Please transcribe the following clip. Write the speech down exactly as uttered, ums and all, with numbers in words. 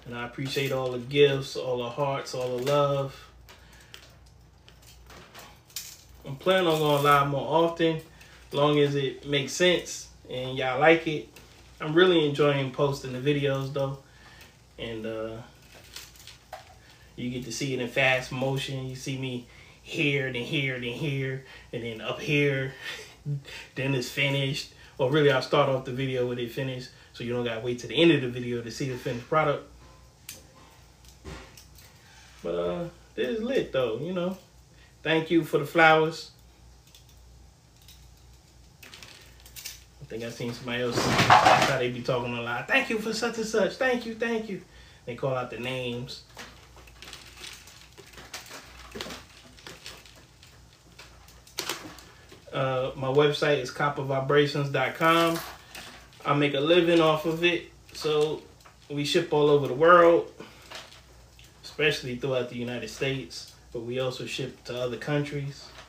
And I appreciate all the gifts, all the hearts, all the love. I'm planning on going live more often, as long as it makes sense and y'all like it. I'm really enjoying posting the videos though. And uh, you get to see it in fast motion. You see me here, then here, then here, and then up here. Then it's finished. Or really, I'll start off the video with it finished, so you don't gotta wait to the end of the video to see the finished product. But uh, this is lit though, you know. Thank you for the flowers. I think I seen somebody else. That's how they be talking a lot. Thank you for such and such. Thank you, thank you. They call out the names. Uh, my website is copper vibrations dot com. I make a living off of it, so we ship all over the world, especially throughout the United States, but we also ship to other countries.